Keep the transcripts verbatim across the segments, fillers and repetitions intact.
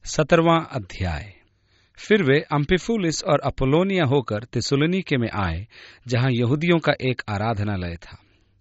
सत्रहवां अध्याय। फिर वे अम्फिपुलिस और अपोलोनिया होकर थिस्सलुनीके में आए, जहां यहूदियों का एक आराधनालय था।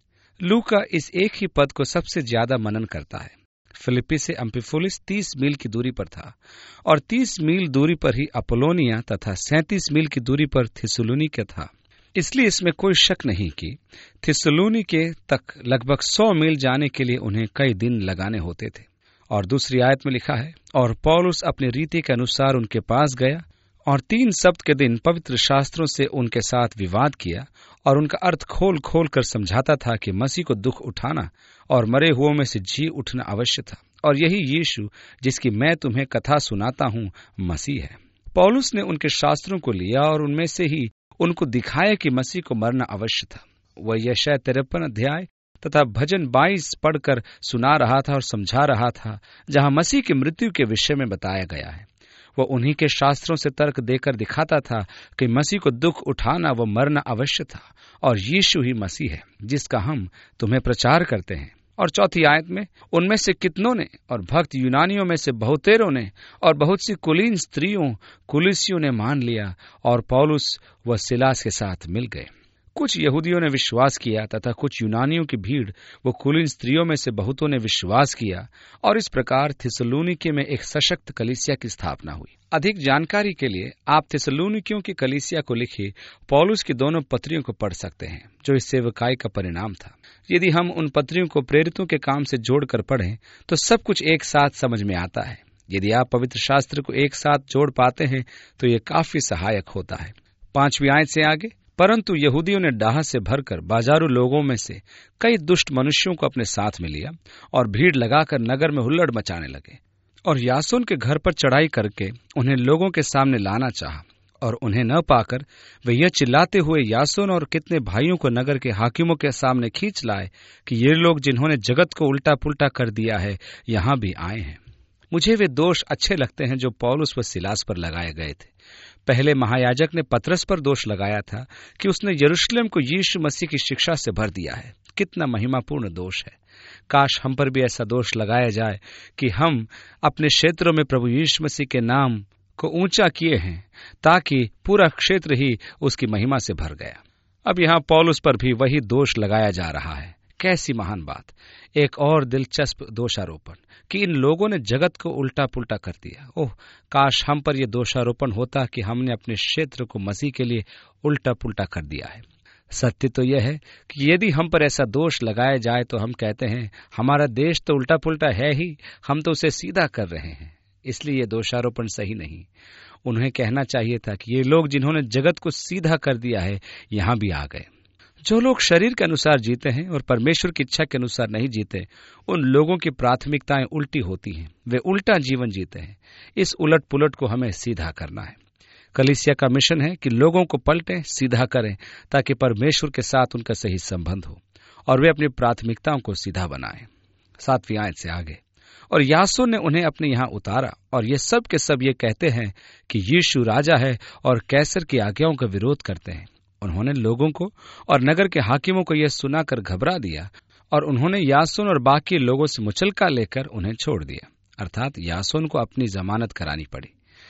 लूका इस एक ही पद को सबसे ज्यादा मनन करता है। फिलिप्पी से अम्फिपुलिस तीस मील की दूरी पर था और तीस मील दूरी पर ही अपोलोनिया तथा सैंतीस मील की दूरी पर थिस्सलुनीके था। इसलिए इसमें कोई शक नहीं कि थिस्सलुनीके तक लगभग सौ मील जाने के लिए उन्हें कई दिन लगाने होते थे। और दूसरी आयत में लिखा है, और पौलुस अपनी रीति के अनुसार उनके पास गया और तीन सप्त के दिन पवित्र शास्त्रों से उनके साथ विवाद किया और उनका अर्थ खोल खोल कर समझाता था कि मसीह को दुख उठाना और मरे हुओं में से जी उठना अवश्य था, और यही यीशु जिसकी मैं तुम्हें कथा सुनाता हूँ मसीह है। पौलुस ने उनके शास्त्रों को लिया और उनमें से ही उनको दिखाया कि मसीह को मरना अवश्य था। वह यशायाह तिरपन अध्याय तथा भजन बाईस पढ़कर सुना रहा था और समझा रहा था, जहां मसीह की मृत्यु के विषय में बताया गया है। वह उन्हीं के शास्त्रों से तर्क देकर दिखाता था कि मसीह को दुख उठाना व मरना अवश्य था, और यीशु ही मसीह है जिसका हम तुम्हें प्रचार करते हैं। और चौथी आयत में, उनमें से कितनों ने और भक्त यूनानियों में से बहुतेरों ने और बहुत सी कुलीन स्त्रियों कुलिसियों ने मान लिया और पौलुस व सिलास के साथ मिल गए। कुछ यहूदियों ने विश्वास किया तथा कुछ यूनानियों की भीड़ वो कुलीन स्त्रियों में से बहुतों ने विश्वास किया, और इस प्रकार थिस्सलुनीके में एक सशक्त कलीसिया की स्थापना हुई। अधिक जानकारी के लिए आप थिस्सलुनीकियों की कलीसिया को लिखी पौलुस की दोनों पत्रियों को पढ़ सकते हैं, जो इस सेवकाई का परिणाम था। यदि हम उन पत्रियों को प्रेरितों के काम से जोड़कर पढ़ें तो सब कुछ एक साथ समझ में आता है। यदि आप पवित्र शास्त्र को एक साथ जोड़ पाते हैं तो ये काफी सहायक होता है। पांचवी आयत से आगे, परंतु यहूदियों ने डाह से भरकर बाजारू लोगों में से कई दुष्ट मनुष्यों को अपने साथ में लिया और भीड़ लगाकर नगर में हुल्लड़ मचाने लगे, और यासोन के घर पर चढ़ाई करके उन्हें लोगों के सामने लाना चाहा, और उन्हें न पाकर वे यह चिल्लाते हुए यासोन और कितने भाइयों को नगर के हाकिमों के सामने खींच लाए कि ये लोग जिन्होंने जगत को उल्टा पुल्टा कर दिया है यहाँ भी आए हैं। मुझे वे दोष अच्छे लगते हैं जो पौलुस व सिलास पर लगाए गए थे। पहले महायाजक ने पतरस पर दोष लगाया था कि उसने यरूशलेम को यीशु मसीह की शिक्षा से भर दिया है। कितना महिमापूर्ण दोष है। काश हम पर भी ऐसा दोष लगाया जाए कि हम अपने क्षेत्रों में प्रभु यीशु मसीह के नाम को ऊंचा किए हैं, ताकि पूरा क्षेत्र ही उसकी महिमा से भर गया। अब यहाँ पौलुस पर भी वही दोष लगाया जा रहा है। कैसी महान बात! एक और दिलचस्प दोषारोपण कि इन लोगों ने जगत को उल्टा पुल्टा कर दिया। ओह, काश हम पर यह दोषारोपण होता कि हमने अपने क्षेत्र को मसीह के लिए उल्टा पुल्टा कर दिया है। सत्य तो यह है कि यदि हम पर ऐसा दोष लगाया जाए तो हम कहते हैं हमारा देश तो उल्टा पुल्टा है ही, हम तो उसे सीधा कर रहे हैं। इसलिए यह दोषारोपण सही नहीं। उन्हें कहना चाहिए था कि ये लोग जिन्होंने जगत को सीधा कर दिया है यहाँ भी आ गए। जो लोग शरीर के अनुसार जीते हैं और परमेश्वर की इच्छा के अनुसार नहीं जीते, उन लोगों की प्राथमिकताएं उल्टी होती हैं। वे उल्टा जीवन जीते हैं। इस उलट पुलट को हमें सीधा करना है। कलीसिया का मिशन है कि लोगों को पलटें, सीधा करें, ताकि परमेश्वर के साथ उनका सही संबंध हो और वे अपनी प्राथमिकताओं को सीधा बनाएं। सातवीं आयत से आगे, और यासोन ने उन्हें अपने यहाँ उतारा, और ये सब के सब ये कहते हैं कि यीशु राजा है और कैसर की आज्ञाओं का विरोध करते हैं। उन्होंने लोगों को और नगर के हाकिमों को यह सुनाकर घबरा दिया, और उन्होंने यासोन और बाकी लोगों से मुचलका लेकर उन्हें छोड़ दिया। अर्थात यासोन को अपनी जमानत करानी पड़ी।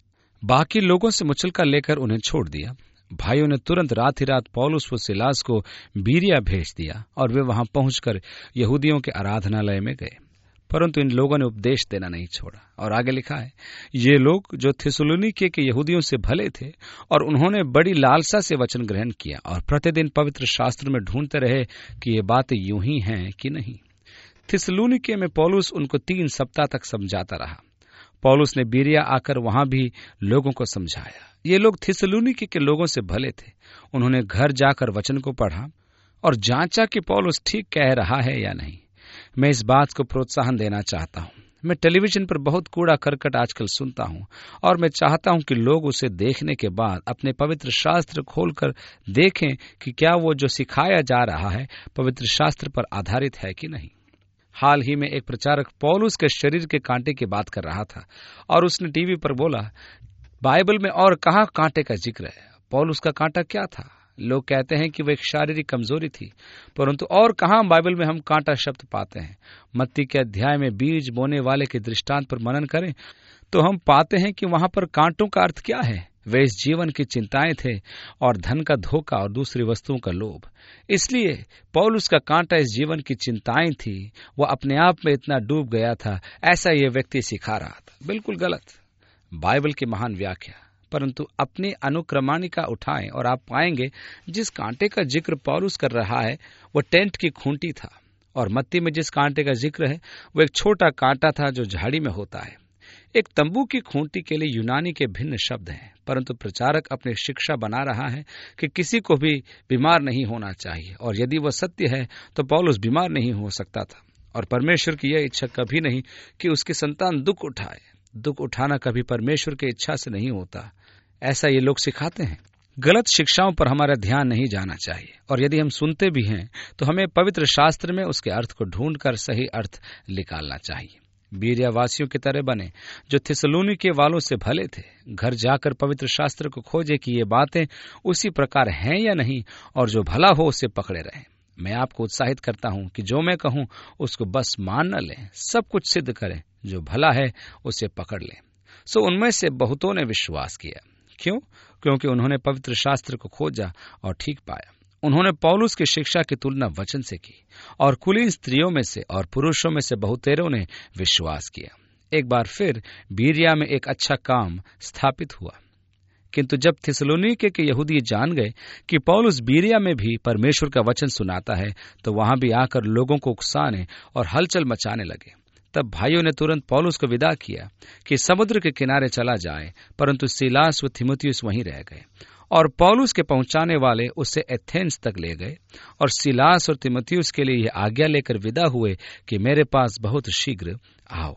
बाकी लोगों से मुचलका लेकर उन्हें छोड़ दिया। भाइयों ने तुरंत रात ही रात पौलुस व सिलास को बीरिया भेज दिया, और वे वहां पहुंचकर यहूदियों के आराधनालय में गए। परंतु इन लोगों ने उपदेश देना नहीं छोड़ा। और आगे लिखा है, ये लोग जो थिस्सलुनीके के यहूदियों से भले थे और उन्होंने बड़ी लालसा से वचन ग्रहण किया और प्रतिदिन पवित्र शास्त्र में ढूंढते रहे कि ये बातें यूं ही हैं कि नहीं। थिस्सलुनीके में पौलुस उनको तीन सप्ताह तक समझाता रहा। पौलुस ने बीरिया आकर वहां भी लोगों को समझाया। ये लोग थिस्सलुनीके के लोगों से भले थे। उन्होंने घर जाकर वचन को पढ़ा और जांचा कि पौलुस ठीक कह रहा है या नहीं। मैं इस बात को प्रोत्साहन देना चाहता हूँ। मैं टेलीविजन पर बहुत कूड़ा करकट आजकल सुनता हूँ, और मैं चाहता हूँ कि लोग उसे देखने के बाद अपने पवित्र शास्त्र खोलकर देखें कि क्या वो जो सिखाया जा रहा है पवित्र शास्त्र पर आधारित है कि नहीं। हाल ही में एक प्रचारक पौलुस के शरीर के कांटे की बात कर रहा था, और उसने टीवी पर बोला, बाइबल में और कहाँ कांटे का जिक्र है। पौलुस का कांटा क्या था? लोग कहते हैं कि वह एक शारीरिक कमजोरी थी, परंतु और कहाँ बाइबल में हम कांटा शब्द पाते हैं। मत्ती के अध्याय में बीज बोने वाले के दृष्टांत पर मनन करें तो हम पाते हैं कि वहां पर कांटों का अर्थ क्या है। वे इस जीवन की चिंताएं थे और धन का धोखा और दूसरी वस्तुओं का लोभ। इसलिए पौलुस का कांटा इस जीवन की चिंताएं थी। वह अपने आप में इतना डूब गया था, ऐसा यह व्यक्ति सिखा रहा था। बिल्कुल गलत। बाइबल की महान व्याख्या, परंतु अपनी अनुक्रमणिका उठाएं और आप पाएंगे जिस कांटे का जिक्र पौलुस कर रहा है वह टेंट की खूंटी था, और मत्ती में जिस कांटे का जिक्र है वह एक छोटा कांटा था जो झाड़ी में होता है। एक तंबू की खूंटी के लिए यूनानी के भिन्न शब्द हैं, परंतु प्रचारक अपनी शिक्षा बना रहा है कि किसी को भी बीमार नहीं होना चाहिए, और यदि वह सत्य है तो पौलुस बीमार नहीं हो सकता था, और परमेश्वर की यह इच्छा कभी नहीं कि उसकी संतान दुख उठाए। दुख उठाना कभी परमेश्वर की इच्छा से नहीं होता, ऐसा ये लोग सिखाते हैं। गलत शिक्षाओं पर हमारा ध्यान नहीं जाना चाहिए, और यदि हम सुनते भी हैं तो हमें पवित्र शास्त्र में उसके अर्थ को ढूंढकर सही अर्थ निकालना चाहिए। बीरिया वासियों की तरह बने जो थिस्सलुनीके वालों से भले थे। घर जाकर पवित्र शास्त्र को खोजे कि ये बातें उसी प्रकार हैं या नहीं, और जो भला हो उसे पकड़े रहें। मैं आपको उत्साहित करता हूं कि जो मैं कहूं उसको बस मान न लें, सब कुछ सिद्ध करें, जो भला है उसे पकड़ लें। सो उनमें से बहुतों ने विश्वास किया। क्यों? क्योंकि उन्होंने पवित्र शास्त्र को खोजा और ठीक पाया। उन्होंने पौलुस की शिक्षा की तुलना वचन से की, और कुलीन स्त्रियों में से और पुरुषों में से बहुतेरों ने विश्वास किया। एक बार फिर बीरिया में एक अच्छा काम स्थापित हुआ। किंतु जब थिस्सलुनीके के यहूदी जान गए कि पौलुस बीरिया में भी परमेश्वर का वचन सुनाता है, तो वहां भी आकर लोगों को उकसाने और हलचल मचाने लगे। तब भाइयों ने तुरंत पौलुस को विदा किया कि समुद्र के किनारे चला जाए, परंतु सीलास व थिमुथियुस वहीं रह गए, और पौलुस के पहुंचाने वाले उसे एथेंस तक ले गए, और सीलास और थिमुथियुस के लिए यह आज्ञा लेकर विदा हुए कि मेरे पास बहुत शीघ्र आओ।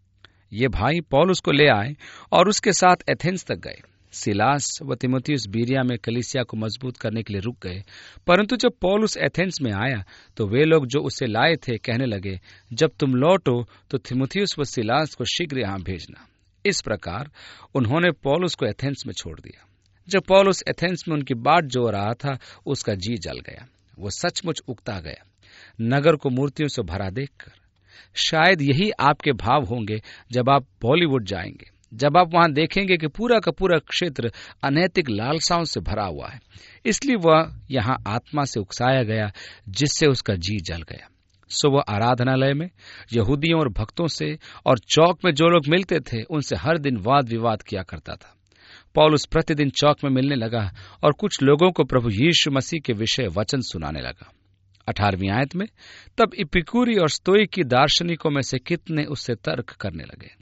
ये भाई पौलुस को ले आए और उसके साथ एथेंस तक गए। सीलास व थिमुथियुस बीरिया में कलीसिया को मजबूत करने के लिए रुक गए, परंतु जब पौलुस एथेंस में आया तो वे लोग जो उसे लाए थे कहने लगे, जब तुम लौटो तो थिमुथियुस व सीलास को शीघ्र यहां भेजना। इस प्रकार उन्होंने पौलुस को एथेंस में छोड़ दिया। जब पौलुस एथेंस में उनकी बाट जो रहा था, उसका जी जल गया। वो सचमुच उकता गया, नगर को मूर्तियों से भरा देखकर। शायद यही आपके भाव होंगे जब आप बॉलीवुड जाएंगे, जब आप वहां देखेंगे कि पूरा का पूरा क्षेत्र अनैतिक लालसाओं से भरा हुआ है। इसलिए वह यहां आत्मा से उकसाया गया, जिससे उसका जी जल गया। सो वह आराधनालय में यहूदियों और भक्तों से और चौक में जो लोग मिलते थे उनसे हर दिन वाद विवाद किया करता था। पौलुस प्रतिदिन चौक में मिलने लगा और कुछ लोगों को प्रभु यीशु मसीह के विषय वचन सुनाने लगा। अठारहवीं आयत में, तब इपिकूरी और स्तोईकी दार्शनिकों में से कितने उससे तर्क करने लगे।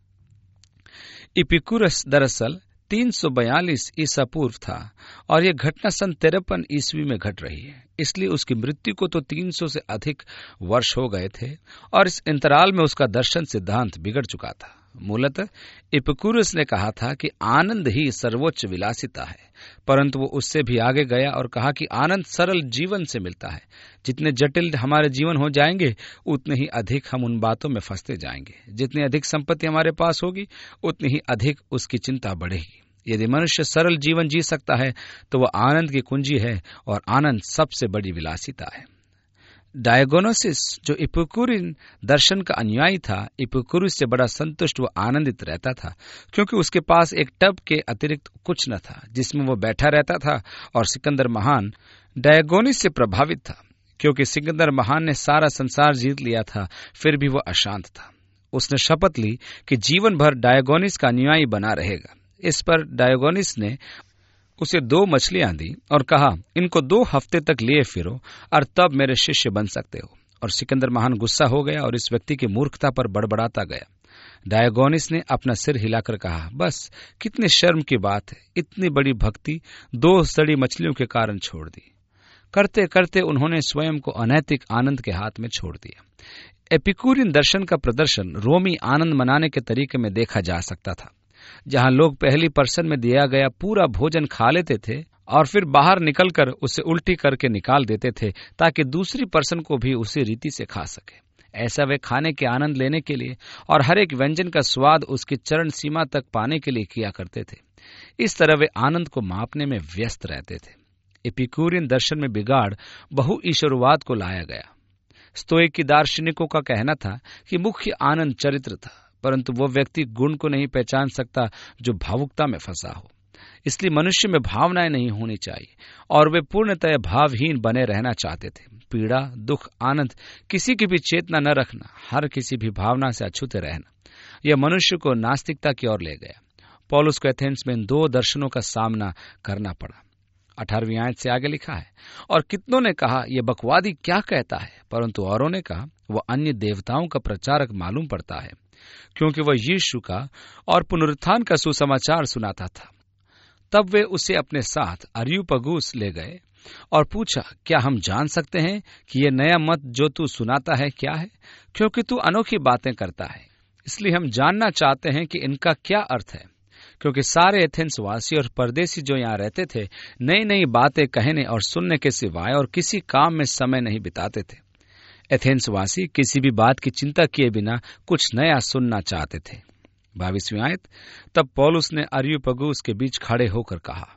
इपिकुरस दरअसल तीन सौ बयालीस ईसा पूर्व था, और यह घटना सन तिरपन ईस्वी में घट रही है। इसलिए उसकी मृत्यु को तो तीन सौ से अधिक वर्ष हो गए थे, और इस अंतराल में उसका दर्शन सिद्धांत बिगड़ चुका था। मूलतः इपिकुरस ने कहा था कि आनंद ही सर्वोच्च विलासिता है, परंतु वो उससे भी आगे गया और कहा कि आनंद सरल जीवन से मिलता है। जितने जटिल हमारे जीवन हो जाएंगे, उतने ही अधिक हम उन बातों में फंसते जाएंगे। जितनी अधिक संपत्ति हमारे पास होगी, उतनी ही अधिक उसकी चिंता बढ़ेगी। यदि मनुष्य सरल जीवन जी सकता है तो वह आनंद की कुंजी है, और आनंद सबसे बड़ी विलासिता है। डायगोनोसिस जो इपिकुरिन दर्शन का अनुयायी था, इपिकुरुस से बड़ा संतुष्ट व आनंदित रहता था, क्योंकि उसके पास एक टब के अतिरिक्त कुछ न था जिसमें वो बैठा रहता था। और सिकंदर महान डायगोनिस से प्रभावित था, क्योंकि सिकंदर महान ने सारा संसार जीत लिया था, फिर भी वह अशांत था। उसने शपथ ली कि जीवन भर डायगोनिस का अनुयायी बना रहेगा। इस पर डायगोनिस ने उसे दो मछलियां दी और कहा, इनको दो हफ्ते तक लिए फिरो और तब मेरे शिष्य बन सकते हो। और सिकंदर महान गुस्सा हो गया और इस व्यक्ति की मूर्खता पर बड़बड़ाता गया। डायगोनिस ने अपना सिर हिलाकर कहा, बस कितनी शर्म की बात है, इतनी बड़ी भक्ति दो सड़ी मछलियों के कारण छोड़ दी। करते करते उन्होंने स्वयं को अनैतिक आनंद के हाथ में छोड़ दिया। एपिकुरियन दर्शन का प्रदर्शन रोमी आनंद मनाने के तरीके में देखा जा सकता था, जहां लोग पहली पर्सन में दिया गया पूरा भोजन खा लेते थे और फिर बाहर निकलकर उसे उल्टी करके निकाल देते थे, ताकि दूसरी पर्सन को भी उसी रीति से खा सके। ऐसा वे खाने के आनंद लेने के लिए और हर एक व्यंजन का स्वाद उसकी चरण सीमा तक पाने के लिए किया करते थे। इस तरह वे आनंद को मापने में व्यस्त रहते थे। एपिक्यूरियन दर्शन में बिगाड़ बहु ईश्वरवाद को लाया गया। स्तोइक दार्शनिकों का कहना था कि मुख्य आनंद चरित्र था, परंतु वो व्यक्ति गुण को नहीं पहचान सकता जो भावुकता में फंसा हो। इसलिए मनुष्य में भावनाएं नहीं होनी चाहिए और वे पूर्णतः भावहीन बने रहना चाहते थे। पीड़ा, दुख, आनंद, किसी की भी चेतना न रखना, हर किसी भी भावना से अछूते रहना, यह मनुष्य को नास्तिकता की ओर ले गया। पौलुस को एथेंस में इन दो दर्शनों का सामना करना पड़ा। अठारहवीं आयत से आगे लिखा है, और कितनों ने कहा यह बकवादी क्या कहता है, परंतु औरों ने कहा वह अन्य देवताओं का प्रचारक मालूम पड़ता है, क्योंकि वह यीशु का और पुनरुत्थान का सुसमाचार सुनाता था। तब वे उसे अपने साथ अरियुपगुस ले गए और पूछा, क्या हम जान सकते हैं कि यह नया मत जो तू सुनाता है क्या है, क्योंकि तू अनोखी बातें करता है। इसलिए हम जानना चाहते हैं कि इनका क्या अर्थ है, क्योंकि सारे एथेंस वासी और परदेसी जो यहाँ रहते थे नई नई बातें कहने और सुनने के सिवाय और किसी काम में समय नहीं बिताते थे। एथेंस वासी किसी भी बात की चिंता किए बिना कुछ नया सुनना चाहते थे। बाईसवीं आयत, तब पौलुस ने अरियुपगुस के बीच खड़े होकर कहा।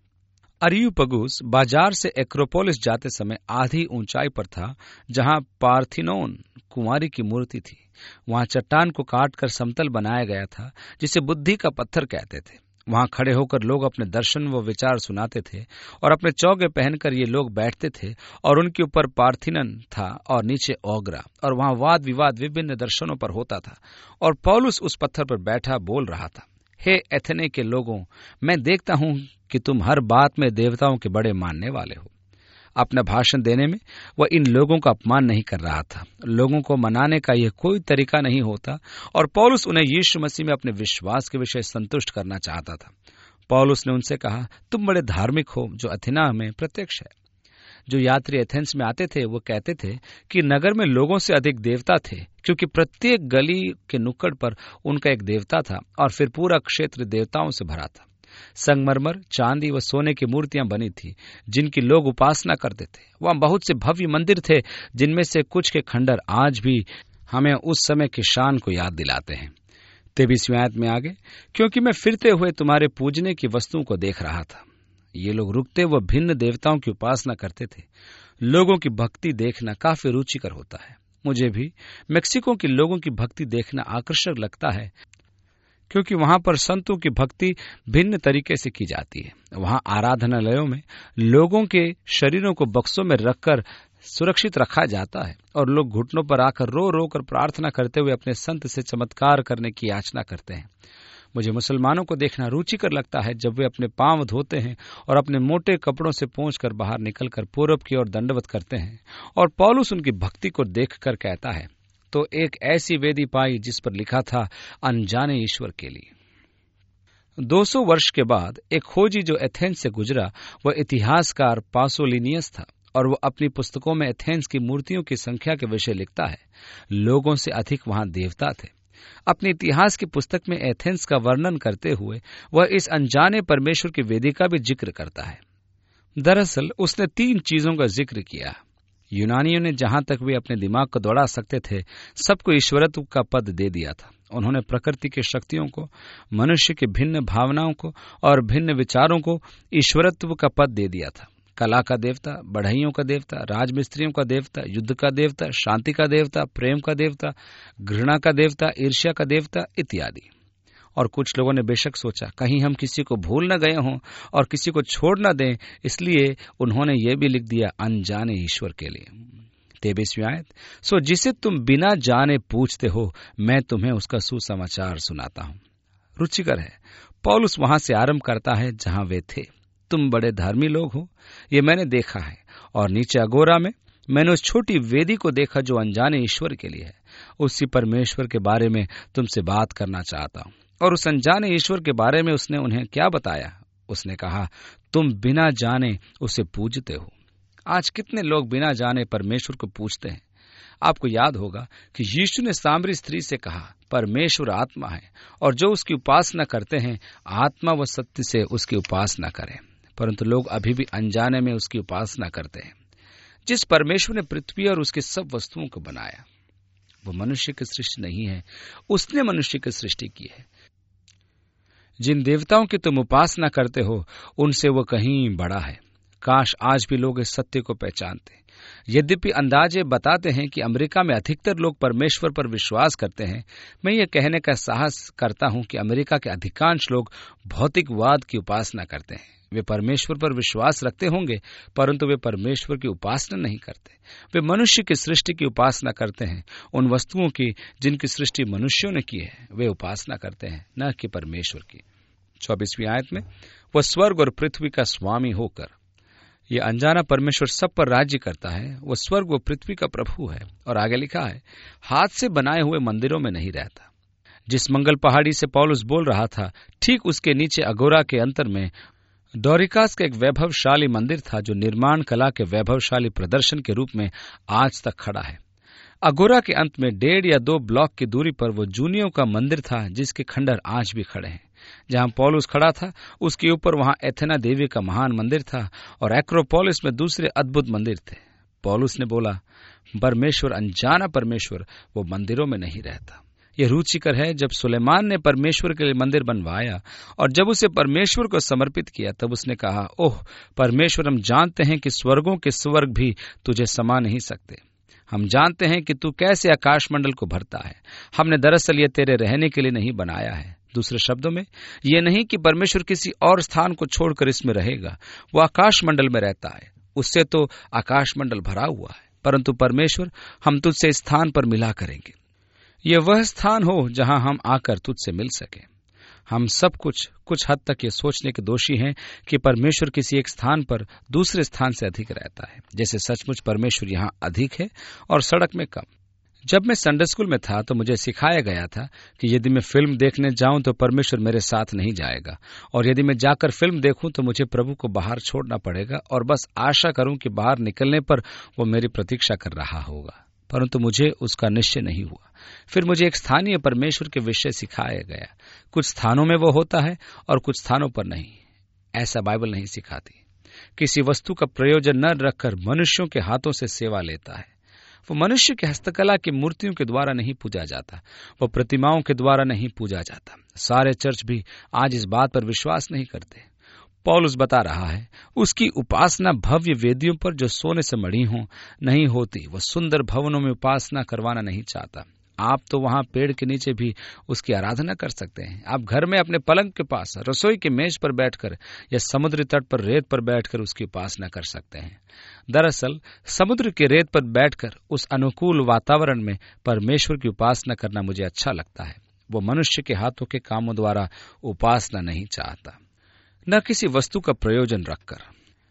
अरियुपगुस बाजार से एक्रोपोलिस जाते समय आधी ऊंचाई पर था, जहां पार्थिनोन कुमारी की मूर्ति थी। वहां चट्टान को काटकर समतल बनाया गया था, जिसे बुद्धि का पत्थर कहते थे। वहां खड़े होकर लोग अपने दर्शन व विचार सुनाते थे और अपने चौगे पहनकर ये लोग बैठते थे और उनके ऊपर पार्थिनन था और नीचे ओग्रा, और वहां वाद विवाद विभिन्न दर्शनों पर होता था। और पौलुस उस पत्थर पर बैठा बोल रहा था, हे एथेने के लोगों, मैं देखता हूं कि तुम हर बात में देवताओं के बड़े मानने वाले हो। अपना भाषण देने में वह इन लोगों का अपमान नहीं कर रहा था। लोगों को मनाने का यह कोई तरीका नहीं होता और पौलुस उन्हें यीशु मसीह में अपने विश्वास के विषय संतुष्ट करना चाहता था। पौलुस ने उनसे कहा, तुम बड़े धार्मिक हो जो अथेना में प्रत्यक्ष है। जो यात्री एथेंस में आते थे वो कहते थे कि नगर में लोगों से अधिक देवता थे, क्योंकि प्रत्येक गली के नुक्कड़ पर उनका एक देवता था और फिर पूरा क्षेत्र देवताओं से भरा था। संगमरमर, चांदी व सोने की मूर्तियां बनी थी जिनकी लोग उपासना करते थे। वहां बहुत से भव्य मंदिर थे जिनमें से कुछ के खंडर आज भी हमें उस समय की शान को याद दिलाते हैं। तेईसवीं आयत में आगे, क्योंकि मैं फिरते हुए तुम्हारे पूजने की वस्तुओं को देख रहा था। ये लोग रुकते व भिन्न देवताओं की उपासना करते थे। लोगों की भक्ति देखना काफी रुचिकर होता है। मुझे भी मेक्सिको के लोगों की भक्ति देखना आकर्षक लगता है, क्योंकि वहां पर संतों की भक्ति भिन्न तरीके से की जाती है। वहां आराधनालयों में लोगों के शरीरों को बक्सों में रखकर सुरक्षित रखा जाता है और लोग घुटनों पर आकर रो रो कर प्रार्थना करते हुए अपने संत से चमत्कार करने की याचना करते हैं। मुझे मुसलमानों को देखना रुचिकर लगता है जब वे अपने पांव धोते हैं और अपने मोटे कपड़ों से पोंछकर बाहर निकलकर पूरब की ओर दंडवत करते हैं। और पौलुस उनकी भक्ति को देखकर कहता है, तो एक ऐसी वेदी पाई जिस पर लिखा था, अनजाने ईश्वर के लिए। दो सौ वर्ष के बाद एक खोजी जो एथेंस से गुजरा वह इतिहासकार पासोलिनियस था और वह अपनी पुस्तकों में एथेंस की मूर्तियों की संख्या के विषय लिखता है। लोगों से अधिक वहां देवता थे। अपने इतिहास की पुस्तक में एथेंस का वर्णन करते हुए वह इस अनजाने परमेश्वर की वेदी का भी जिक्र करता है। दरअसल उसने तीन चीजों का जिक्र किया। यूनानियों ने जहां तक वे अपने दिमाग को दौड़ा सकते थे सबको ईश्वरत्व का पद दे दिया था। उन्होंने प्रकृति की शक्तियों को, मनुष्य की भिन्न भावनाओं को और भिन्न विचारों को ईश्वरत्व का पद दे दिया था। कला का देवता, बढ़इयों का देवता, राजमिस्त्रियों का देवता, युद्ध का देवता, शांति का देवता, प्रेम का देवता, घृणा का देवता, ईर्ष्या का देवता इत्यादि। और कुछ लोगों ने बेशक सोचा कहीं हम किसी को भूल न गए हों और किसी को छोड़ न दें, इसलिए उन्होंने ये भी लिख दिया, अनजाने ईश्वर के लिए। तेईसवीं आयत, सो जिसे तुम बिना जाने पूछते हो मैं तुम्हें उसका सुसमाचार सुनाता हूं। रुचिकर है, पौलुस वहां से आरंभ करता है जहां वे थे। तुम बड़े धर्मी लोग हो, ये मैंने देखा है। और नीचे अगोरा में मैंने उस छोटी वेदी को देखा जो अनजाने ईश्वर के लिए है। उसी परमेश्वर के बारे में तुमसे बात करना चाहता हूं। और उस अनजाने ईश्वर के बारे में उसने उन्हें क्या बताया? उसने कहा, तुम बिना जाने उसे पूजते हो। आज कितने लोग बिना जाने परमेश्वर को पूजते हैं। आपको याद होगा कि यीशु ने सामरी स्त्री से कहा, परमेश्वर आत्मा है और जो उसकी उपासना करते हैं आत्मा व सत्य से उसकी उपासना करें। परंतु लोग अभी भी अनजाने में उसकी उपासना करते हैं। जिस परमेश्वर ने पृथ्वी और उसके सब वस्तुओं को बनाया वो मनुष्य की सृष्टि नहीं है, उसने मनुष्य की सृष्टि की है। जिन देवताओं की तुम उपासना करते हो उनसे वो कहीं बड़ा है। काश आज भी लोग इस सत्य को पहचानते। यद्यपि अंदाजे बताते हैं कि अमेरिका में अधिकतर लोग परमेश्वर पर विश्वास करते हैं, मैं ये कहने का साहस करता हूं कि अमेरिका के अधिकांश लोग भौतिकवाद की उपासना करते हैं। वे परमेश्वर पर विश्वास रखते होंगे, परंतु वे परमेश्वर की उपासना नहीं करते। वे मनुष्य की सृष्टि की उपासना करते हैं, उन वस्तुओं की जिनकी सृष्टि मनुष्यों ने की है, वे उपासना करते हैं, न कि परमेश्वर की। चौबीसवीं आयत में, वह स्वर्ग और पृथ्वी का स्वामी होकर, यह अनजाना परमेश्वर सब पर राज्य करता है। वह स्वर्ग व पृथ्वी का प्रभु है। और आगे लिखा है, हाथ से बनाए हुए मंदिरों में नहीं रहता। जिस मंगल पहाड़ी से पौलुस बोल रहा था, ठीक उसके नीचे अगोरा के अंतर में डोरिकास का एक वैभवशाली मंदिर था, जो निर्माण कला के वैभवशाली प्रदर्शन के रूप में आज तक खड़ा है। अगोरा के अंत में डेढ़ या दो ब्लॉक की दूरी पर वो जूनियों का मंदिर था, जिसके खंडर आज भी खड़े हैं। जहां पौलुस खड़ा था, उसके ऊपर वहां एथेना देवी का महान मंदिर था और एक्रोपोलिस में दूसरे अद्भुत मंदिर थे। पौलुस ने बोला, परमेश्वर, अनजाना परमेश्वर, वो मंदिरों में नहीं रहता। यह रुचिकर है, जब सुलेमान ने परमेश्वर के लिए मंदिर बनवाया और जब उसे परमेश्वर को समर्पित किया, तब उसने कहा, ओह परमेश्वर, हम जानते हैं कि स्वर्गों के स्वर्ग भी तुझे समा नहीं सकते। हम जानते हैं कि तू कैसे आकाशमंडल को भरता है। हमने दरअसल ये तेरे रहने के लिए नहीं बनाया है। दूसरे शब्दों में, ये नहीं कि परमेश्वर किसी और स्थान को छोड़कर इसमें रहेगा। वो आकाशमंडल में रहता है, उससे तो आकाशमंडल भरा हुआ है। परंतु परमेश्वर, हम तुझसे स्थान पर मिला करेंगे। ये वह स्थान हो जहां हम आकर तुझसे मिल सके। हम सब कुछ कुछ हद तक ये सोचने के दोषी हैं कि परमेश्वर किसी एक स्थान पर दूसरे स्थान से अधिक रहता है, जैसे सचमुच परमेश्वर यहां अधिक है और सड़क में कम। जब मैं संडे स्कूल में था तो मुझे सिखाया गया था कि यदि मैं फिल्म देखने जाऊं तो परमेश्वर मेरे साथ नहीं जाएगा, और यदि मैं जाकर फिल्म देखूं तो मुझे प्रभु को बाहर छोड़ना पड़ेगा और बस आशा करूं कि बाहर निकलने पर वो मेरी प्रतीक्षा कर रहा होगा। परंतु मुझे उसका निश्चय नहीं हुआ। फिर मुझे एक स्थानीय परमेश्वर के विषय सिखाया गया। कुछ स्थानों में वो होता है और कुछ स्थानों पर नहीं। ऐसा बाइबल नहीं सिखाती। किसी वस्तु का प्रयोजन न रखकर मनुष्यों के हाथों से सेवा लेता है। वो मनुष्य के हस्तकला की मूर्तियों के द्वारा नहीं पूजा जाता, वो प्रतिमाओं के द्वारा नहीं पूजा जाता। सारे चर्च भी आज इस बात पर विश्वास नहीं करते। पौलुस बता रहा है, उसकी उपासना भव्य वेदियों पर जो सोने से मढ़ी हों नहीं होती। वह सुंदर भवनों में उपासना करवाना नहीं चाहता। आप तो वहां पेड़ के नीचे भी उसकी आराधना कर सकते हैं। आप घर में अपने पलंग के पास, रसोई के मेज पर बैठकर या समुद्री तट पर रेत पर बैठकर उसकी उपासना कर सकते हैं। दरअसल समुद्र के रेत पर बैठकर उस अनुकूल वातावरण में परमेश्वर की उपासना करना मुझे अच्छा लगता है। वो मनुष्य के हाथों के कामों द्वारा उपासना नहीं चाहता, न किसी वस्तु का प्रयोजन रखकर।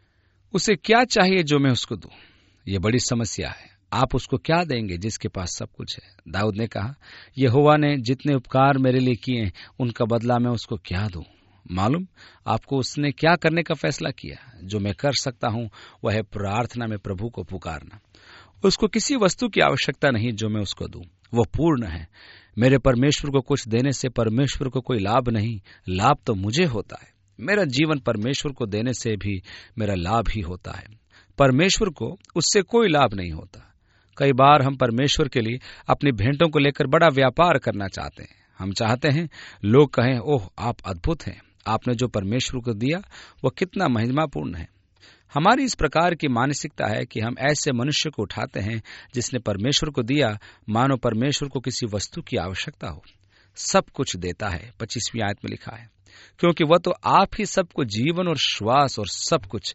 उसे क्या चाहिए जो मैं उसको दूं? यह बड़ी समस्या है। आप उसको क्या देंगे जिसके पास सब कुछ है? दाऊद ने कहा, यहोवा ने जितने उपकार मेरे लिए किए, उनका बदला मैं उसको क्या दूं? मालूम आपको उसने क्या करने का फैसला किया? जो मैं कर सकता हूं वह है प्रार्थना में प्रभु को पुकारना। उसको किसी वस्तु की आवश्यकता नहीं जो मैं उसको दूं। वो पूर्ण है। मेरे परमेश्वर को कुछ देने से परमेश्वर को कोई लाभ नहीं, लाभ तो मुझे होता है। मेरा जीवन परमेश्वर को देने से भी मेरा लाभ ही होता है। परमेश्वर को उससे कोई लाभ नहीं होता। कई बार हम परमेश्वर के लिए अपनी भेंटों को लेकर बड़ा व्यापार करना चाहते हैं। हम चाहते हैं लोग कहें, ओह आप अद्भुत हैं, आपने जो परमेश्वर को दिया वह कितना महिमापूर्ण है। हमारी इस प्रकार की मानसिकता है कि हम ऐसे मनुष्य को उठाते हैं जिसने परमेश्वर को दिया मानो परमेश्वर को किसी वस्तु की आवश्यकता हो। सब कुछ देता है, पच्चीसवीं आयत में लिखा है, क्योंकि वह तो आप ही सबको जीवन और श्वास और सब कुछ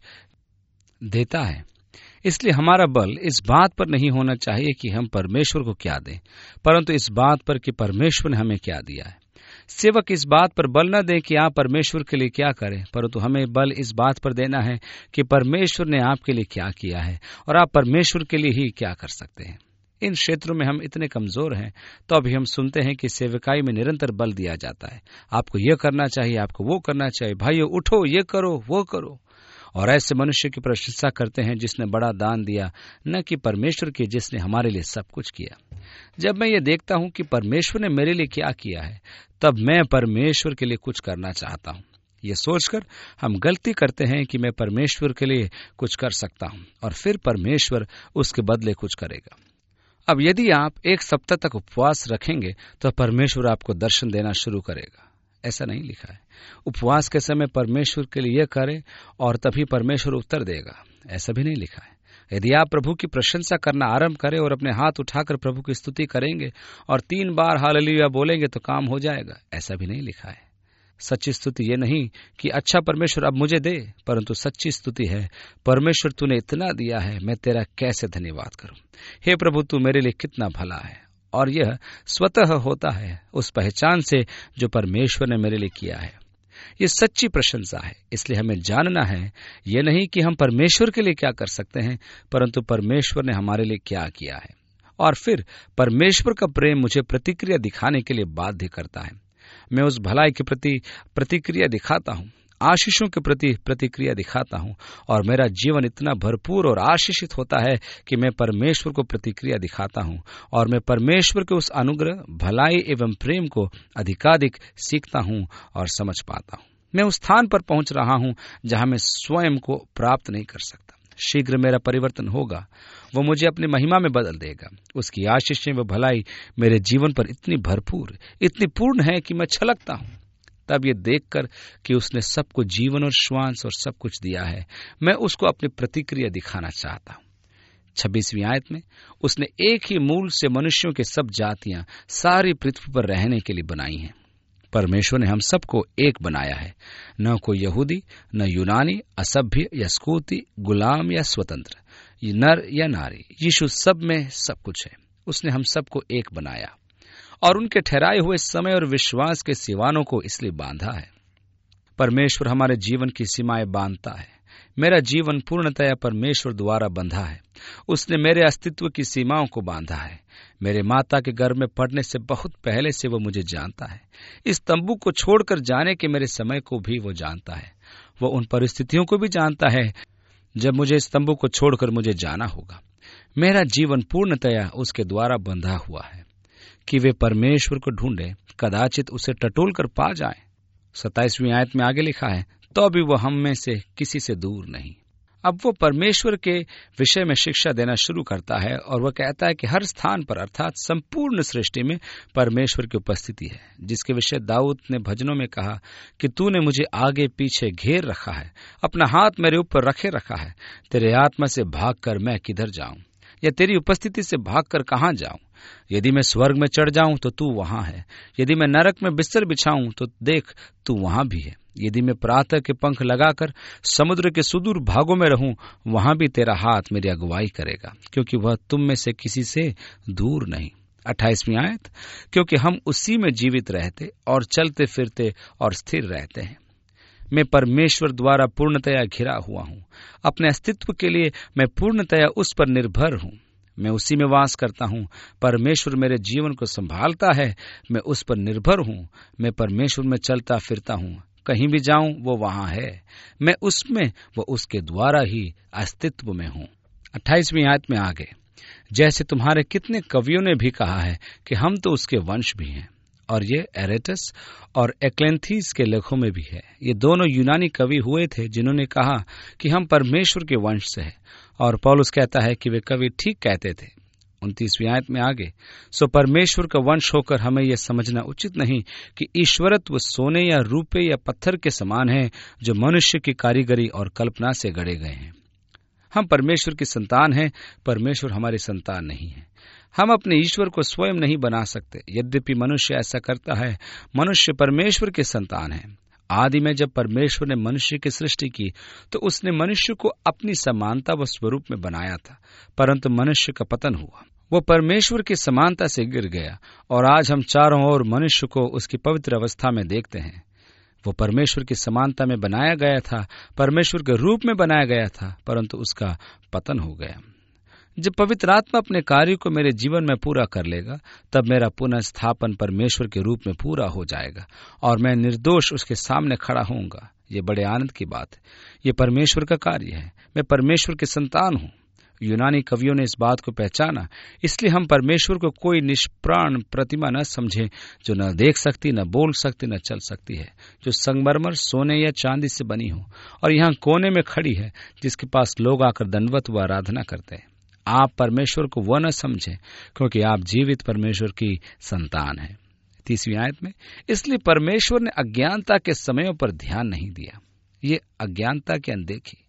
देता है। इसलिए हमारा बल इस बात पर नहीं होना चाहिए कि हम परमेश्वर को क्या दें, परंतु इस बात पर कि परमेश्वर ने हमें क्या दिया है। सेवक इस बात पर बल न दें कि आप परमेश्वर के लिए क्या करें, परंतु हमें बल इस बात पर देना है कि परमेश्वर ने आपके लिए क्या किया है और आप परमेश्वर के लिए ही क्या कर सकते हैं। इन क्षेत्रों में हम इतने कमजोर हैं, तो अभी हम सुनते हैं कि सेवकाई में निरंतर बल दिया जाता है। आपको ये करना चाहिए, आपको वो करना चाहिए, भाइयों उठो, ये करो, वो करो। और ऐसे मनुष्य की प्रशंसा करते हैं जिसने बड़ा दान दिया, न कि परमेश्वर की जिसने हमारे लिए सब कुछ किया। जब मैं ये देखता हूं कि परमेश्वर ने मेरे लिए क्या किया है, तब मैं परमेश्वर के लिए कुछ करना चाहता हूं। ये सोचकर हम गलती करते हैं कि मैं परमेश्वर के लिए कुछ कर सकता हूं और फिर परमेश्वर उसके बदले कुछ करेगा। अब यदि आप एक सप्ताह तक उपवास रखेंगे तो परमेश्वर आपको दर्शन देना शुरू करेगा। ऐसा नहीं लिखा है उपवास के समय परमेश्वर के लिए यह करें और तभी परमेश्वर उत्तर देगा। ऐसा भी नहीं लिखा है। यदि आप प्रभु की प्रशंसा करना आरंभ करें और अपने हाथ उठाकर प्रभु की स्तुति करेंगे और तीन बार हालेलुया बोलेंगे तो काम हो जाएगा, ऐसा भी नहीं लिखा है। सच्ची स्तुति ये नहीं कि अच्छा परमेश्वर अब मुझे दे, परंतु सच्ची स्तुति है परमेश्वर तूने इतना दिया है, मैं तेरा कैसे धन्यवाद करूं। हे प्रभु, तू मेरे लिए कितना भला है। और यह स्वतः होता है उस पहचान से जो परमेश्वर ने मेरे लिए किया है। ये सच्ची प्रशंसा है। इसलिए हमें जानना है ये नहीं कि हम परमेश्वर के लिए क्या कर सकते हैं, परंतु परमेश्वर ने हमारे लिए क्या किया है। और फिर परमेश्वर का प्रेम मुझे प्रतिक्रिया दिखाने के लिए बाध्य करता है। मैं उस भलाई के प्रति प्रतिक्रिया दिखाता हूँ, आशीषों के प्रति प्रतिक्रिया दिखाता हूँ, और मेरा जीवन इतना भरपूर और आशीषित होता है कि मैं परमेश्वर को प्रतिक्रिया दिखाता हूँ और मैं परमेश्वर के उस अनुग्रह, भलाई एवं प्रेम को अधिकाधिक सीखता हूँ और समझ पाता हूँ। मैं उस स्थान पर पहुंच रहा हूँ जहाँ मैं स्वयं को प्राप्त नहीं कर सकता। शीघ्र मेरा परिवर्तन होगा, वो मुझे अपनी महिमा में बदल देगा। उसकी आशीषें व भलाई मेरे जीवन पर इतनी भरपूर, इतनी पूर्ण है कि मैं छलकता हूँ। तब ये देखकर कि उसने सबको जीवन और श्वास और सब कुछ दिया है, मैं उसको अपनी प्रतिक्रिया दिखाना चाहता हूँ। छब्बीसवीं आयत में उसने एक ही मूल से मनुष्यों के सब जातियां सारी पृथ्वी पर रहने के लिए बनाई हैं। परमेश्वर ने हम सबको एक बनाया है, न कोई यहूदी, न यूनानी, असभ्य या स्कूती, गुलाम या स्वतंत्र, नर या नारी। यीशु सब में सब कुछ है। उसने हम सबको एक बनाया और उनके ठहराए हुए समय और विश्वास के सिवानों को इसलिए बांधा है। परमेश्वर हमारे जीवन की सीमाएं बांधता है। मेरा जीवन पूर्णतया परमेश्वर द्वारा बंधा है। उसने मेरे अस्तित्व की सीमाओं को बांधा है। मेरे माता के गर्भ में पड़ने से बहुत पहले से वो मुझे जानता है। इस तंबू को छोड़कर जाने के मेरे समय को भी वो जानता है। वो उन परिस्थितियों को भी जानता है जब मुझे इस तंबू को छोड़कर मुझे जाना होगा। मेरा जीवन पूर्णतया उसके द्वारा बंधा हुआ है कि वे परमेश्वर को ढूंढे, कदाचित उसे टटोल कर पा जाए। सत्ताईसवीं आयत में आगे लिखा है, तो भी वो हम में से किसी से दूर नहीं। अब वो परमेश्वर के विषय में शिक्षा देना शुरू करता है और वह कहता है कि हर स्थान पर अर्थात संपूर्ण सृष्टि में परमेश्वर की उपस्थिति है, जिसके विषय दाऊद ने भजनों में कहा कि तूने मुझे आगे पीछे घेर रखा है, अपना हाथ मेरे ऊपर रखे रखा है। तेरे आत्मा से भागकर मैं किधर जाऊं, या तेरी उपस्थिति से भागकर कहां जाऊं। यदि मैं स्वर्ग में चढ़ जाऊं तो तू वहां है, यदि मैं नरक में बिस्तर बिछाऊं तो देख तू वहां भी है। यदि मैं प्रातः के पंख लगाकर समुद्र के सुदूर भागों में रहूं, वहां भी तेरा हाथ मेरी अगुवाई करेगा, क्योंकि वह तुम में से किसी से दूर नहीं। अट्ठाईसवीं आयत, क्योंकि हम उसी में जीवित रहते और चलते फिरते और स्थिर रहते हैं। मैं परमेश्वर द्वारा पूर्णतया घिरा हुआ हूं। अपने अस्तित्व के लिए मैं पूर्णतया उस पर निर्भर हूं। मैं उसी में वास करता हूं। परमेश्वर मेरे जीवन को संभालता है, मैं उस पर निर्भर हूं। मैं परमेश्वर में चलता फिरता हूं। कहीं भी जाऊं वो वहां है, मैं उसमें, वो उसके द्वारा ही अस्तित्व में हूं। अट्ठाईसवीं आयत में आगे, जैसे तुम्हारे कितने कवियों ने भी कहा है कि हम तो उसके वंश भी हैं। और ये एरेटस और एक्लेंथीस के लेखों में भी है। ये दोनों यूनानी कवि हुए थे जिन्होंने कहा कि हम परमेश्वर के वंश से हैं, और पौलुस कहता है कि वे कवि ठीक कहते थे। उनतीसवीं आयत में आगे, सो परमेश्वर का वंश होकर हमें यह समझना उचित नहीं कि ईश्वरत्व सोने या रूपे या पत्थर के समान है, जो मनुष्य की कारीगरी और कल्पना से गढ़े गए हैं। हम परमेश्वर की संतान हैं, परमेश्वर हमारी संतान नहीं है। हम अपने ईश्वर को स्वयं नहीं बना सकते, यद्यपि मनुष्य ऐसा करता है। मनुष्य परमेश्वर के संतान है। आदि में जब परमेश्वर ने मनुष्य की सृष्टि की तो उसने मनुष्य को अपनी समानता व स्वरूप में बनाया था, परंतु मनुष्य का पतन हुआ, वो परमेश्वर की समानता से गिर गया, और आज हम चारों ओर मनुष्य को उसकी पवित्र अवस्था में देखते हैं। वो परमेश्वर की समानता में बनाया गया था, परमेश्वर के रूप में बनाया गया था, परंतु उसका पतन हो गया। जब पवित्र आत्मा अपने कार्य को मेरे जीवन में पूरा कर लेगा, तब मेरा पुनः स्थापन परमेश्वर के रूप में पूरा हो जाएगा और मैं निर्दोष उसके सामने खड़ा होऊंगा। ये बड़े आनंद की बात है। ये परमेश्वर का कार्य है। मैं परमेश्वर की संतान हूँ। यूनानी कवियों ने इस बात को पहचाना, इसलिए हम परमेश्वर को कोई निष्प्राण प्रतिमा न समझें जो न देख सकती, न बोल सकती, न चल सकती है, जो संगमरमर, सोने या चांदी से बनी हो और यहाँ कोने में खड़ी है, जिसके पास लोग आकर दंडवत व आराधना करते हैं। आप परमेश्वर को वह न समझें, क्योंकि आप जीवित परमेश्वर की संतान हैं। तीसवीं आयत में, इसलिए परमेश्वर ने अज्ञानता के समयों पर ध्यान नहीं दिया। ये अज्ञानता की अनदेखी।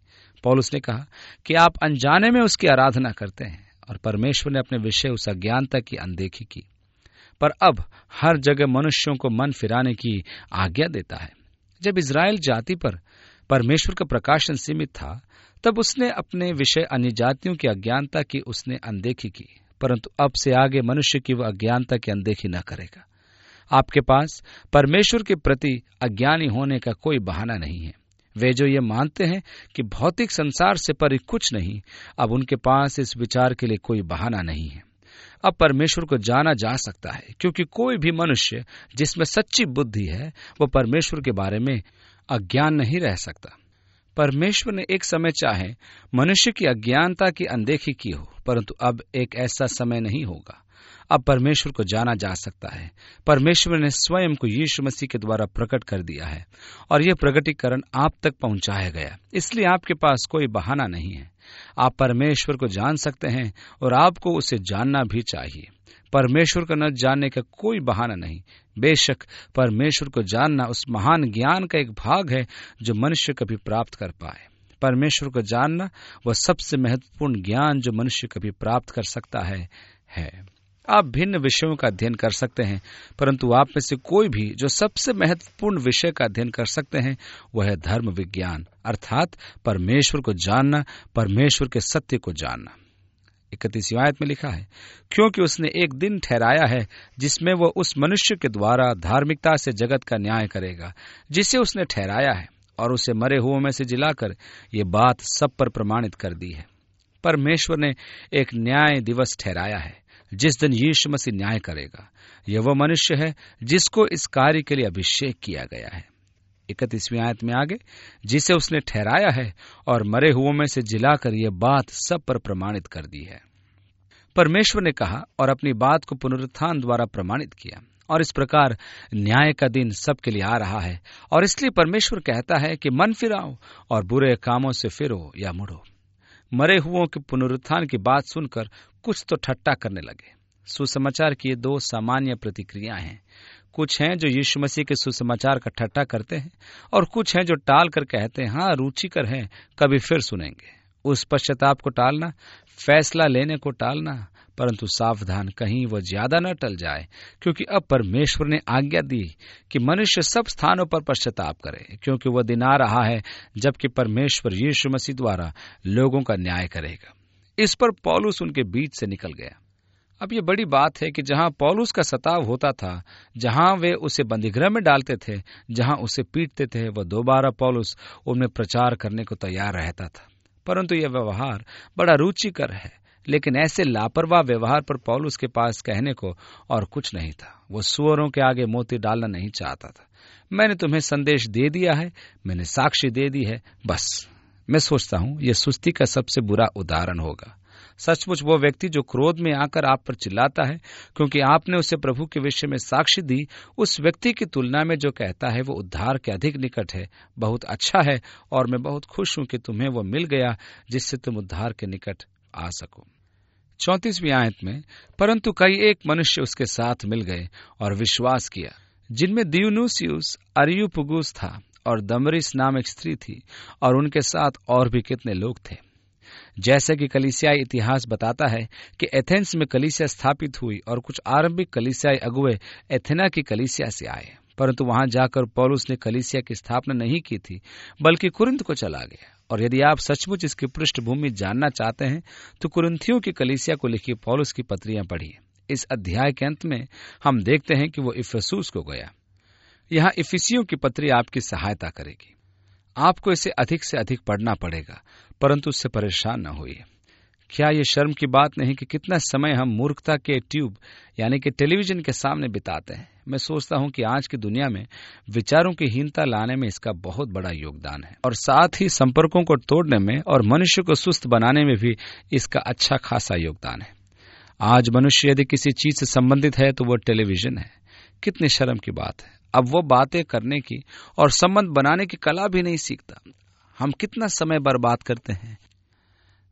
पौलुस ने कहा कि आप अनजाने में उसकी आराधना करते हैं और परमेश्वर ने अपने विषय उस अज्ञानता की अनदेखी की। पर अब हर जगह मनुष्यों को मन फिराने की आज्ञा देता है। जब इज़राइल जाति पर परमेश्वर का प्रकाशन सीमित था, तब उसने अपने विषय अन्य जातियों की अज्ञानता की उसने अनदेखी की, परंतु अब से आगे मनुष्य की वह अज्ञानता की अनदेखी न करेगा। आपके पास परमेश्वर के प्रति अज्ञानी होने का कोई बहाना नहीं है। वे जो ये मानते हैं कि भौतिक संसार से परे कुछ नहीं, अब उनके पास इस विचार के लिए कोई बहाना नहीं है। अब परमेश्वर को जाना जा सकता है, क्योंकि कोई भी मनुष्य जिसमें सच्ची बुद्धि है वो परमेश्वर के बारे में अज्ञान नहीं रह सकता। परमेश्वर ने एक समय चाहे मनुष्य की अज्ञानता की अनदेखी की हो, परंतु अब एक ऐसा समय नहीं होगा। अब परमेश्वर को जाना जा सकता है। परमेश्वर ने स्वयं को यीशु मसीह के द्वारा प्रकट कर दिया है और यह प्रकटीकरण आप तक पहुंचाया गया, इसलिए आपके पास कोई बहाना नहीं है। आप परमेश्वर को जान सकते हैं और आपको उसे जानना भी चाहिए। परमेश्वर को न जानने का कोई बहाना नहीं। बेशक परमेश्वर को जानना उस महान ज्ञान का एक भाग है जो मनुष्य कभी प्राप्त कर पाए। परमेश्वर को जानना वह सबसे महत्वपूर्ण ज्ञान जो मनुष्य कभी प्राप्त कर सकता है है आप भिन्न विषयों का अध्ययन कर सकते हैं, परंतु आप में से कोई भी जो सबसे महत्वपूर्ण विषय का अध्ययन कर सकते हैं वह है धर्म विज्ञान, अर्थात परमेश्वर को जानना, परमेश्वर के सत्य को जानना। इकतीसवीं आयत में लिखा है, क्योंकि उसने एक दिन ठहराया है जिसमें वह उस मनुष्य के द्वारा धार्मिकता से जगत का न्याय करेगा जिसे उसने ठहराया है, और उसे मरे हुओं में से जिलाकर ये बात सब पर प्रमाणित कर दी है। परमेश्वर ने एक न्याय दिवस ठहराया है जिस दिन यीशु मसीह न्याय करेगा। यह वह मनुष्य है जिसको इस कार्य के लिए अभिषेक किया गया है। इकतीसवीं आयत में आगे, जिसे उसने ठहराया है और मरे हुओं में से जिलाकर यह बात सब पर प्रमाणित कर दी है। परमेश्वर ने कहा और अपनी बात को पुनरुत्थान द्वारा प्रमाणित किया, और इस प्रकार न्याय का दिन सबके लिए आ रहा है। और इसलिए परमेश्वर कहता है कि मन फिराओ और बुरे कामों से फिरो या मुड़ो। मरे हुओं के पुनरुत्थान की बात सुनकर कुछ तो ठट्टा करने लगे। सुसमाचार की ये दो सामान्य प्रतिक्रियाएं हैं। कुछ हैं जो यीशु मसीह के सुसमाचार का ठट्टा करते हैं, और कुछ हैं जो टाल कर कहते हैं, हाँ रुचिकर है, कभी फिर सुनेंगे। उस पश्चाताप को टालना, फैसला लेने को टालना, परंतु सावधान कहीं वह ज्यादा न टल जाए, क्योंकि अब परमेश्वर ने आज्ञा दी कि मनुष्य सब स्थानों पर पश्चाताप करे, क्योंकि वह दिन आ रहा है जबकि परमेश्वर यीशु मसीह द्वारा लोगों का न्याय करेगा। इस पर पौलुस उनके बीच से निकल गया। अब ये बड़ी बात है कि जहां पौलुस का सताव होता था, जहां वे उसे बंदीगृह में डालते थे, जहां उसे पीटते थे, वह दोबारा पौलुस उनमें प्रचार करने को तैयार रहता था। परंतु यह व्यवहार बड़ा रुचिकर है, लेकिन ऐसे लापरवाह व्यवहार पर पौलुस के पास कहने को और कुछ नहीं था। वो सुअरों के आगे मोती डालना नहीं चाहता था। मैंने तुम्हें संदेश दे दिया है, मैंने साक्षी दे दी है, बस। मैं सोचता हूं यह सुस्ती का सबसे बुरा उदाहरण होगा। सचमुच वो व्यक्ति जो क्रोध में आकर आप पर चिल्लाता है क्योंकि आपने उसे प्रभु के विषय में साक्षी दी, उस व्यक्ति की तुलना में जो कहता है वो उद्धार के अधिक निकट है, बहुत अच्छा है, और मैं बहुत खुश हूं कि तुम्हें वो मिल गया जिससे तुम उद्धार के निकट आ सको। चौंतीसवीं आयत में, परंतु कई एक मनुष्य उसके साथ मिल गए और विश्वास किया, जिनमें दियुनुसियुस अरियुपगुस था और दमरिस नाम एक स्त्री थी, और उनके साथ और भी कितने लोग थे। जैसे कि कलीसियाई इतिहास बताता है कि एथेंस में कलीसिया स्थापित हुई और कुछ आरंभिक कलीसियाई अगुवे एथेना की कलीसिया से आए, परंतु वहां जाकर पौलुस ने कलीसिया की स्थापना नहीं की थी, बल्कि कुरिन्थ को चला गया। और यदि आप सचमुच इसकी पृष्ठभूमि जानना चाहते हैं तो कुरिन्थियों की कलीसिया को लिखी पौलुस की पत्रियां पढ़िए। इस अध्याय के अंत में हम देखते हैं कि वो इफिसुस को गया। यहाँ इफिसियों की पत्री आपकी सहायता करेगी। आपको इसे अधिक से अधिक पढ़ना पड़ेगा, परंतु उससे परेशान न होइए। क्या ये शर्म की बात नहीं कि कितना समय हम मूर्खता के ट्यूब यानी कि टेलीविजन के सामने बिताते हैं। मैं सोचता हूं कि आज की दुनिया में विचारों की हीनता लाने में इसका बहुत बड़ा योगदान है, और साथ ही संपर्कों को तोड़ने में और मनुष्य को सुस्त बनाने में भी इसका अच्छा खासा योगदान है। आज मनुष्य यदि किसी चीज से संबंधित है तो वो टेलीविजन है। कितनी शर्म की बात है। अब वो बातें करने की और संबंध बनाने की कला भी नहीं सीखता। हम कितना समय बर्बाद करते हैं।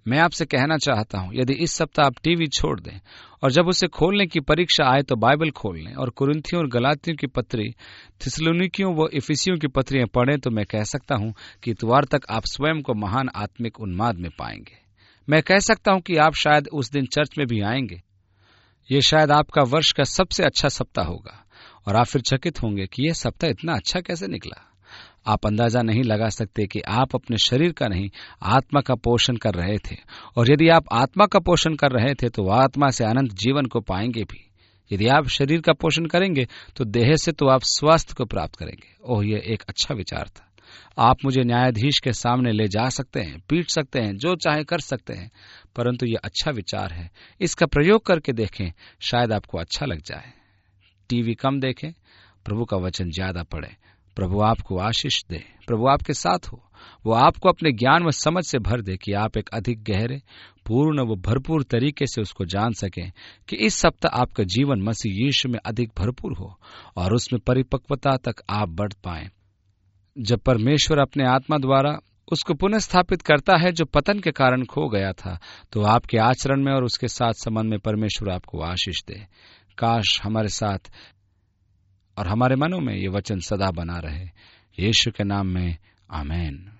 मैं आपसे कहना चाहता हूं, यदि इस सप्ताह आप टीवी छोड़ दें और जब उसे खोलने की परीक्षा आए तो बाइबल खोल लें और कुरिन्थियों और गलातियों की पत्री, थिस्सलुनीकियों व इफिसियों की पत्रियां पढ़ें, तो मैं कह सकता हूं कि इतवार तक आप स्वयं को महान आत्मिक उन्माद में पाएंगे। मैं कह सकता हूं कि आप शायद उस दिन चर्च में भी आएंगे। ये शायद आपका वर्ष का सबसे अच्छा सप्ताह होगा और आप फिर चकित होंगे कि यह सप्ताह इतना अच्छा कैसे निकला। आप अंदाजा नहीं लगा सकते कि आप अपने शरीर का नहीं, आत्मा का पोषण कर रहे थे, और यदि आप आत्मा का पोषण कर रहे थे तो आत्मा से अनंत जीवन को पाएंगे भी। यदि आप शरीर का पोषण करेंगे तो देह से तो आप स्वास्थ्य को प्राप्त करेंगे। ओह, यह एक अच्छा विचार था। आप मुझे न्यायाधीश के सामने ले जा सकते हैं, पीट सकते हैं, जो चाहे कर सकते हैं, परंतु यह अच्छा विचार है। इसका प्रयोग करके देखें, शायद आपको अच्छा लग जाए। टीवी कम देखें, प्रभु का वचन ज्यादा पढ़ें। प्रभु आपको आशीष दे। प्रभु आपके साथ हो। वो आपको अपने ज्ञान व समझ से भर दे कि आप एक अधिक गहरे, पूर्ण व भरपूर तरीके से उसको जान सकें, कि इस सप्ताह आपका जीवन मसीह यीशु में अधिक भरपूर हो और उसमें परिपक्वता तक आप बढ़ पाएं। जब परमेश्वर अपने आत्मा द्वारा उसको पुनः स्थापित करता है जो पतन के कारण खो गया था, तो आपके आचरण में और उसके साथ संबंध में परमेश्वर आपको आशीष दे। काश हमारे साथ और हमारे मनों में ये वचन सदा बना रहे। यीशु के नाम में आमीन।